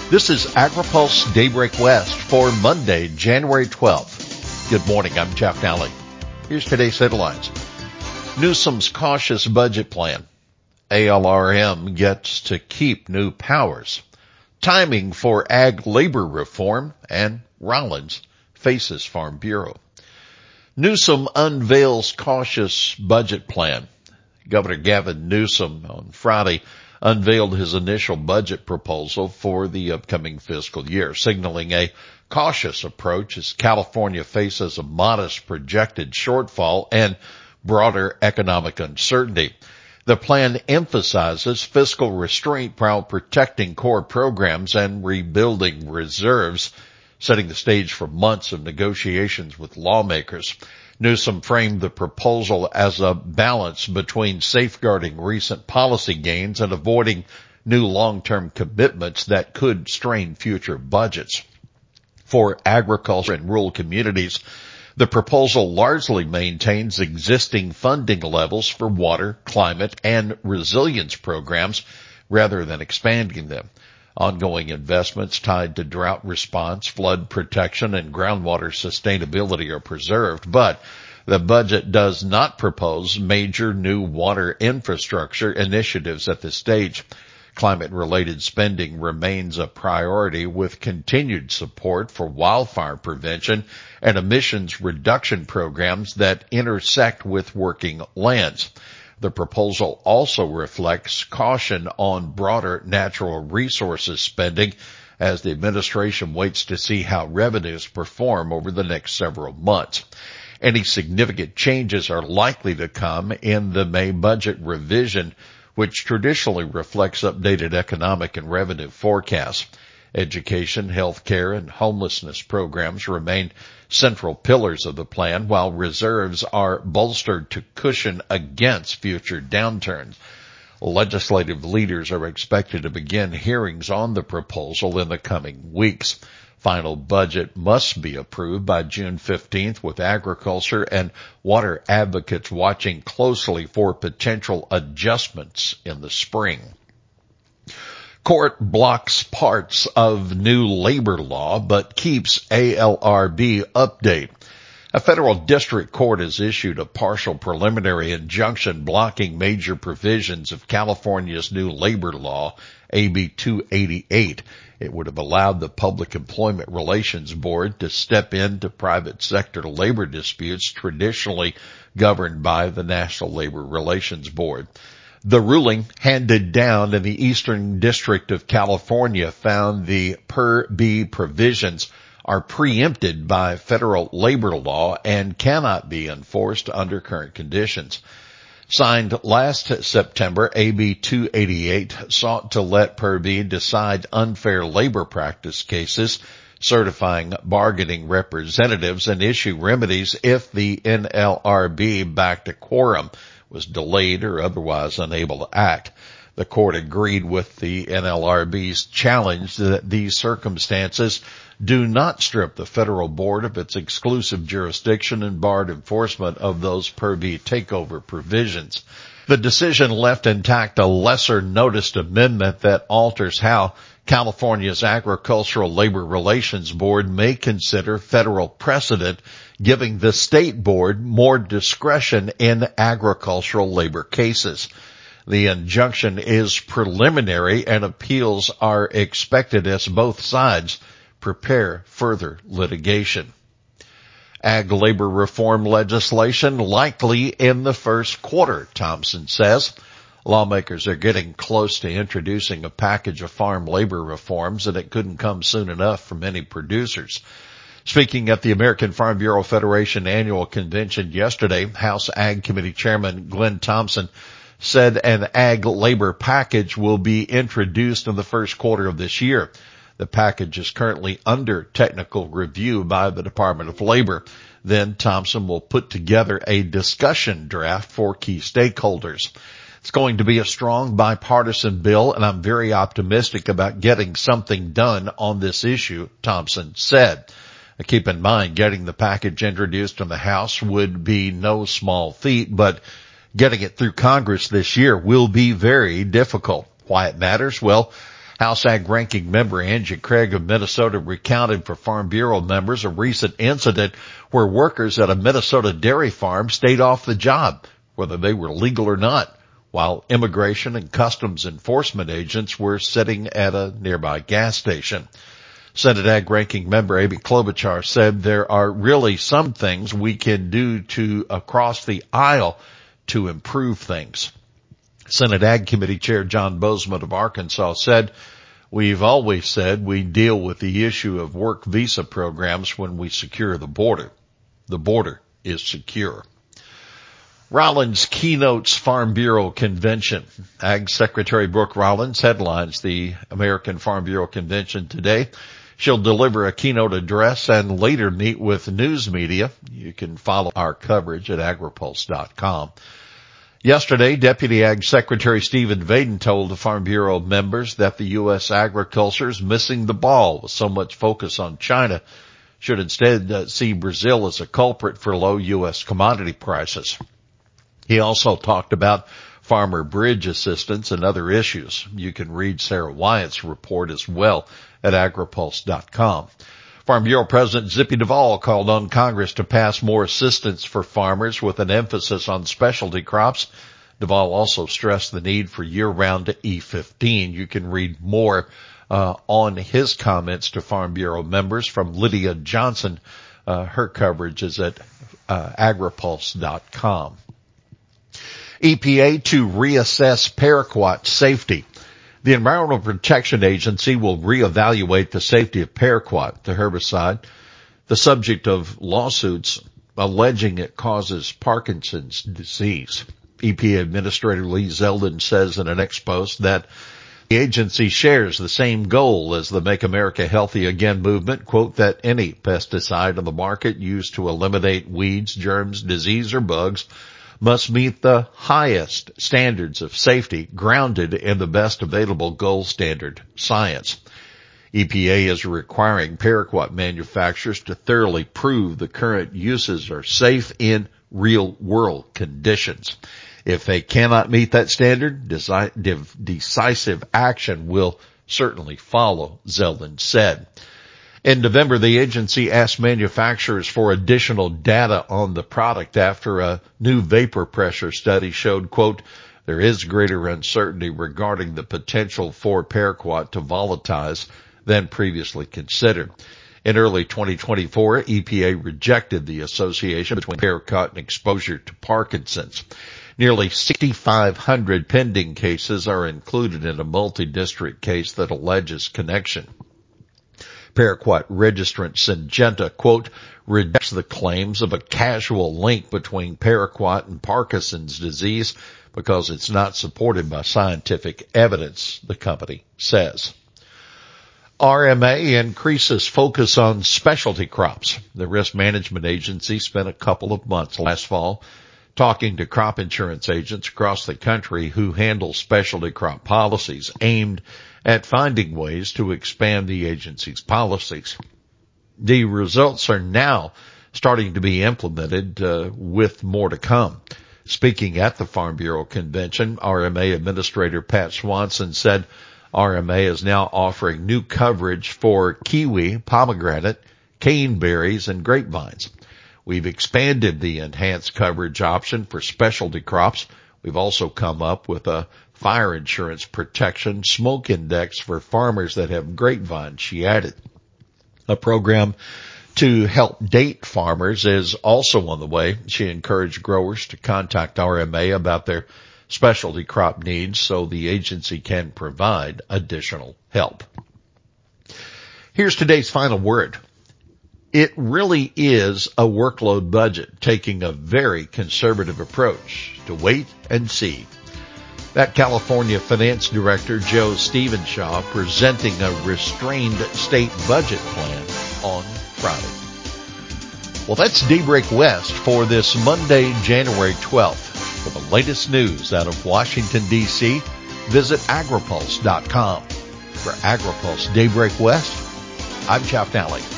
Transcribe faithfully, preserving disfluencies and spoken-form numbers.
This is AgriPulse Daybreak West for Monday, January twelfth. Good morning, I'm Jeff Nally. Here's today's headlines. Newsom's cautious budget plan. A L R M gets to keep new powers. Timing for ag labor reform, and Rollins faces Farm Bureau. Newsom unveils cautious budget plan. Governor Gavin Newsom on Friday unveiled his initial budget proposal for the upcoming fiscal year, signaling a cautious approach as California faces a modest projected shortfall and broader economic uncertainty. The plan emphasizes fiscal restraint while protecting core programs and rebuilding reserves, setting the stage for months of negotiations with lawmakers. Newsom framed the proposal as a balance between safeguarding recent policy gains and avoiding new long-term commitments that could strain future budgets. For agriculture and rural communities, the proposal largely maintains existing funding levels for water, climate, and resilience programs rather than expanding them. Ongoing investments tied to drought response, flood protection, and groundwater sustainability are preserved, but the budget does not propose major new water infrastructure initiatives at this stage. Climate-related spending remains a priority with continued support for wildfire prevention and emissions reduction programs that intersect with working lands. The proposal also reflects caution on broader natural resources spending as the administration waits to see how revenues perform over the next several months. Any significant changes are likely to come in the May budget revision, which traditionally reflects updated economic and revenue forecasts. Education, healthcare, and homelessness programs remain central pillars of the plan, while reserves are bolstered to cushion against future downturns. Legislative leaders are expected to begin hearings on the proposal in the coming weeks. Final budget must be approved by June fifteenth, with agriculture and water advocates watching closely for potential adjustments in the spring. Court blocks parts of new labor law but keeps A L R B update. A federal district court has issued a partial preliminary injunction blocking major provisions of California's new labor law, A B two eighty-eight. It would have allowed the Public Employment Relations Board to step into private sector labor disputes traditionally governed by the National Labor Relations Board. The ruling handed down in the Eastern District of California found the Per B provisions are preempted by federal labor law and cannot be enforced under current conditions. Signed last September, A B two eighty-eight sought to let Per B decide unfair labor practice cases, certifying bargaining representatives, and issue remedies if the N L R B backed a quorum was delayed or otherwise unable to act. The court agreed with the N L R B's challenge that these circumstances do not strip the federal board of its exclusive jurisdiction and barred enforcement of those Per B takeover provisions. The decision left intact a lesser noticed amendment that alters how California's Agricultural Labor Relations Board may consider federal precedent, giving the state board more discretion in agricultural labor cases. The injunction is preliminary and appeals are expected as both sides prepare further litigation. Ag labor reform legislation likely in the first quarter, Thompson says. Lawmakers are getting close to introducing a package of farm labor reforms, and it couldn't come soon enough for many producers. Speaking at the American Farm Bureau Federation annual convention yesterday, House Ag Committee Chairman Glenn Thompson said an ag labor package will be introduced in the first quarter of this year. The package is currently under technical review by the Department of Labor. Then Thompson will put together a discussion draft for key stakeholders. It's going to be a strong bipartisan bill, and I'm very optimistic about getting something done on this issue, Thompson said. Keep in mind, getting the package introduced in the House would be no small feat, but getting it through Congress this year will be very difficult. Why it matters? Well, House Ag Ranking Member Angie Craig of Minnesota recounted for Farm Bureau members a recent incident where workers at a Minnesota dairy farm stayed off the job, whether they were legal or not, while immigration and customs enforcement agents were sitting at a nearby gas station. Senate Ag Ranking Member Amy Klobuchar said there are really some things we can do to across the aisle to improve things. Senate Ag Committee Chair John Bozeman of Arkansas said, "We've always said we deal with the issue of work visa programs when we secure the border. The border is secure." Rollins keynotes Farm Bureau Convention. Ag Secretary Brooke Rollins headlines the American Farm Bureau Convention today. She'll deliver a keynote address and later meet with news media. You can follow our coverage at agripulse dot com. Yesterday, Deputy Ag Secretary Stephen Vaden told the Farm Bureau members that the U S agriculture is missing the ball with so much focus on China. Should instead uh, see Brazil as a culprit for low U S commodity prices. He also talked about farmer bridge assistance and other issues. You can read Sarah Wyatt's report as well at agripulse dot com. Farm Bureau President Zippy Duvall called on Congress to pass more assistance for farmers with an emphasis on specialty crops. Duvall also stressed the need for year-round E fifteen. You can read more uh, on his comments to Farm Bureau members from Lydia Johnson. Uh, her coverage is at uh, agripulse dot com. E P A to reassess paraquat safety. The Environmental Protection Agency will reevaluate the safety of paraquat, the herbicide, the subject of lawsuits alleging it causes Parkinson's disease. E P A Administrator Lee Zeldin says in an ex-post that the agency shares the same goal as the Make America Healthy Again movement, quote, that any pesticide on the market used to eliminate weeds, germs, disease, or bugs must meet the highest standards of safety grounded in the best available gold standard science. E P A is requiring paraquat manufacturers to thoroughly prove the current uses are safe in real-world conditions. If they cannot meet that standard, decisive action will certainly follow, Zeldin said. In November, the agency asked manufacturers for additional data on the product after a new vapor pressure study showed, quote, there is greater uncertainty regarding the potential for paraquat to volatilize than previously considered. In early twenty twenty-four, E P A rejected the association between paraquat and exposure to Parkinson's. Nearly six thousand five hundred pending cases are included in a multi-district case that alleges connection. Paraquat registrant Syngenta, quote, rejects the claims of a casual link between paraquat and Parkinson's disease because it's not supported by scientific evidence, the company says. R M A increases focus on specialty crops. The Risk Management Agency spent a couple of months last fall talking to crop insurance agents across the country who handle specialty crop policies aimed at finding ways to expand the agency's policies. The results are now starting to be implemented, uh, with more to come. Speaking at the Farm Bureau Convention, R M A Administrator Pat Swanson said R M A is now offering new coverage for kiwi, pomegranate, caneberries, and grapevines. We've expanded the enhanced coverage option for specialty crops. We've also come up with a fire insurance protection smoke index for farmers that have grapevines, she added. A program to help date farmers is also on the way. She encouraged growers to contact R M A about their specialty crop needs so the agency can provide additional help. Here's today's final word. It really is a workload budget, taking a very conservative approach to wait and see. That California Finance Director Joe Stevenshaw presenting a restrained state budget plan on Friday. Well, that's Daybreak West for this Monday, January twelfth. For the latest news out of Washington, D C, visit agripulse dot com. For AgriPulse Daybreak West, I'm Jeff Nally.